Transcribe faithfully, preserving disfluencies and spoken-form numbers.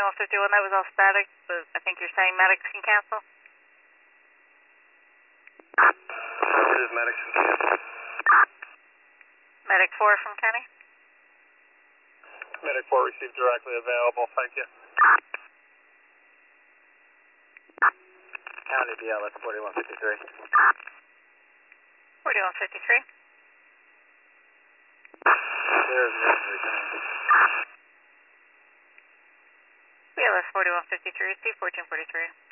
forty-one fifty-one, that was all static, but I think you're saying medics can cancel? Affirmative, medics can cancel. Medic four from Kenny? Medic four received directly available, thank you. County B L S forty-one fifty-three. forty-one fifty-three. There's no return. B L S forty-one fifty-three, C fourteen forty-three.